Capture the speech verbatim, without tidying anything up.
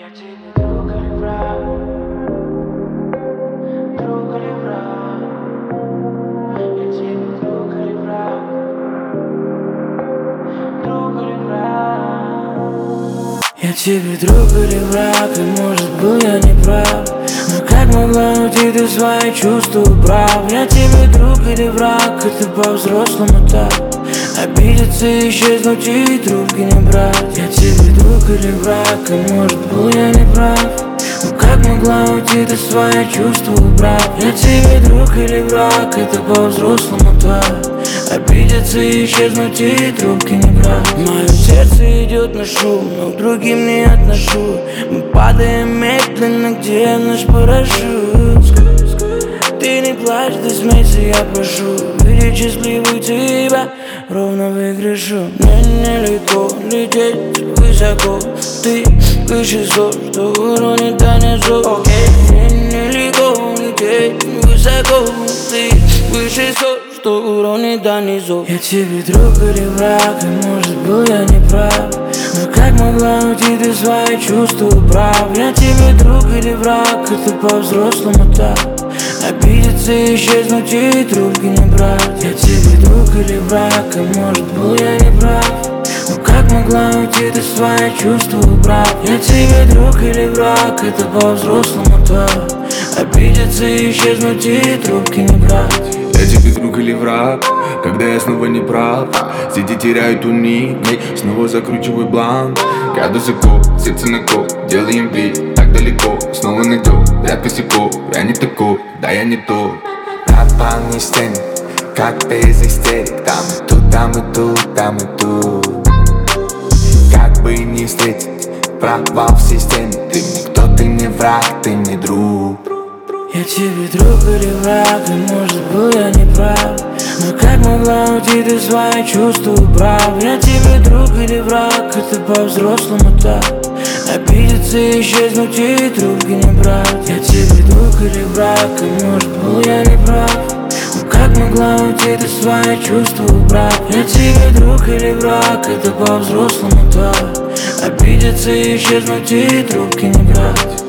Я тебе друг или враг? Друг или враг? Я тебе друг или враг? Друг или враг? Я тебе друг или враг, и может был я не прав. Но как могла уйти ты свои чувства убрав? Я тебе друг или враг, это по-взрослому так. Обидеться, исчезнуть и трубки не брать. Я тебе друг или враг, и может был я не прав. Но как могла уйти ты свои чувства убрав? Я тебе друг или враг, это по-взрослому так. Обидеться, исчезнуть и трубки не брать. Мое сердце идет на шум, но к другим не отношу. Мы падаем медленно, где наш парашют? Ты не плачь, ты смейся, я прошу. Видеть счастливую тебя ровно выигрышу. Мне нелегко лететь высоко. Ты выше зов, что уронит донизу. Мне нелегко лететь высоко. Ты выше зов, что уронит донизу. Я тебе друг или враг, и может был я не прав. Но как могла уйти ты свои чувства убрав? Я тебе друг или враг, это по-взрослому так. Обидеться, исчезнуть и трубки не брать. Я тебе друг или враг, и может был я не прав. Но как могла уйти ты свои чувства убрав? Я тебе друг или враг, это по-взрослому так. Обидеться, исчезнуть и трубки не брать. Я тебе друг или враг, когда я снова не прав. Сети теряют уник, снова закручиваю бланк. Я высоко, сердце на кол, делаем вид, так далеко. Снова найду, ряд косяков, я не такой, да я не тот. Пропал стены, как без истерик. Там и тут, там и тут, там и тут. Как бы не встретить провал в системе. Ты мне кто, ты мне враг, ты мне друг. Я тебе друг или враг, и может был я не прав. Но как могла уйти ты свои чувства убрав? Я тебе друг или враг, это по-взрослому так. Обидеться, исчезнуть и трубки не брать. Я тебе друг или враг, и может был я не прав. Но как могла уйти ты свои чувства убрав? Я тебе друг или враг, это по-взрослому так. Обидеться, исчезнуть и трубки не брать.